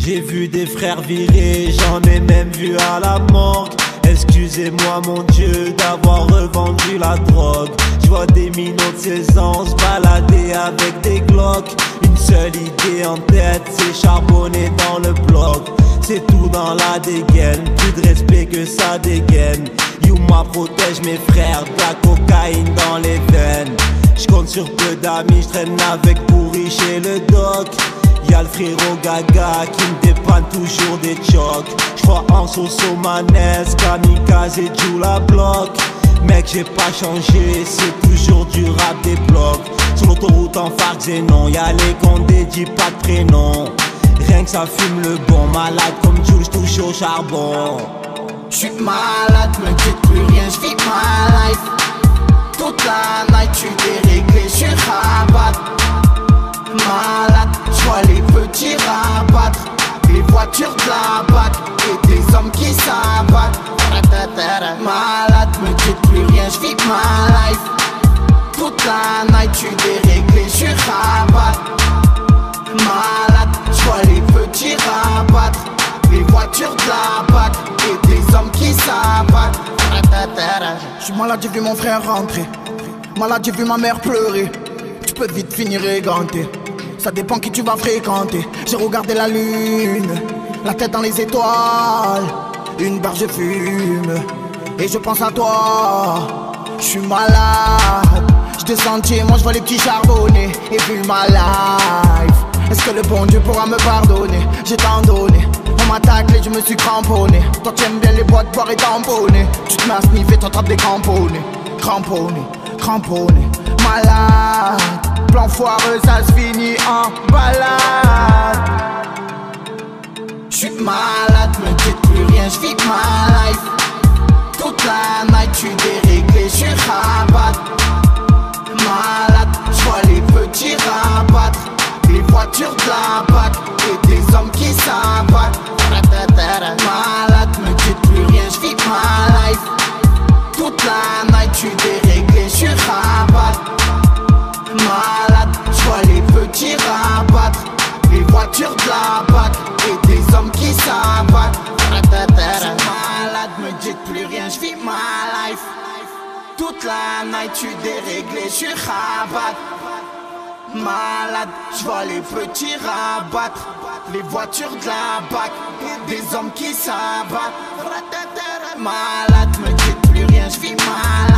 J'ai vu des frères virer, j'en ai même vu à la morgue. Excusez-moi mon Dieu d'avoir revendu la drogue. Je vois des minots de 16 ans se balader avec des glocks. Une seule idée en tête, c'est charbonner dans le bloc. C'est tout dans la dégaine, plus de respect que ça dégaine. Yuma protège mes frères, de la cocaïne dans les veines. J'compte sur peu d'amis, j'traîne avec Pourri chez le doc. Y'a le frérot Gaga qui me dépanne toujours des chocs. J'crois en Soso Manès, Kamikaze et Jula Block. Mec j'ai pas changé, c'est toujours du rap des blocs. Sur l'autoroute en phare Xénon, y'a les condés, dis pas de prénom. Rien que ça fume le bon, malade comme Jules, touche au charbon. J'suis malade, me quitte plus rien, j'vis ma life. Toute la night, j'suis déréglé, j'suis rabat. Malade, j'vois les petits rabattre. Les voitures de la BAC et des hommes qui s'abattent. Malade, me quitte plus rien, j'vis ma life. Toute la night, j'suis déréglé, j'suis rabat. Malade, j'vois les petits rabattre. Les voitures de la BAC et des hommes qui s'abattent. J'suis malade, j'ai vu mon frère rentrer. Malade, j'ai vu ma mère pleurer. Tu peux vite finir éganté. Ça dépend qui tu vas fréquenter. J'ai regardé la lune, la tête dans les étoiles. Une barre je fume et je pense à toi. J'suis malade, j'descends sentiers, moi j'vois les petits charbonnés. Et vu ma life, est-ce que le bon Dieu pourra me pardonner? J'ai tant donné, on m'a taclé, je me suis cramponné. Toi tu aimes bien les boîtes, boire et tamponner. Tu te mets à sniffer, t'attrapes des cramponnés. Cramponné, cramponné, malade. Plan foireux, ça se finit en balade. J'suis malade, me quitte plus rien, j'vis ma life. Toute la night, j'suis déréglé, j'suis rabat. Malade, j'vois les petits rabattre. Les voitures de la BAC et des hommes qui s'abattent. Malade, me quitte plus rien, j'vis ma life. Toute la night, j'suis déréglé, j'suis rabat. Malade, j'vois les petits rabattre. Les voitures de la BAC et des hommes qui s'abattent. Malade, me dites plus rien, j'vis ma life. Toute la night, j'suis déréglé, j'suis rabat. Malade, j'vois les petits rabattre. Les voitures de la BAC et des hommes qui s'abattent. Malade, me dites plus rien, j'vis ma life.